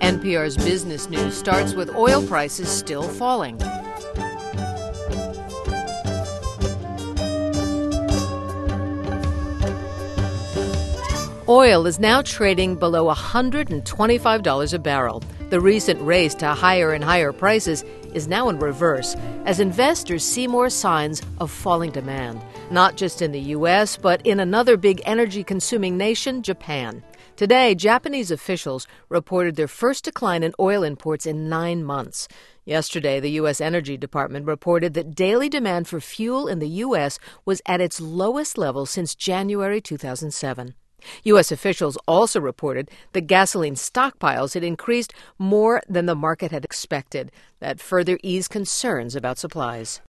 NPR's Business News starts with oil prices still falling. Oil is now trading below $125 a barrel. The recent race to higher and higher prices is now in reverse as investors see more signs of falling demand, not just in the U.S., but in another big energy-consuming nation, Japan. Today, Japanese officials reported their first decline in oil imports in 9 months. Yesterday, the U.S. Energy Department reported that daily demand for fuel in the U.S. was at its lowest level since January 2007. U.S. officials also reported that gasoline stockpiles had increased more than the market had expected. That further eased concerns about supplies.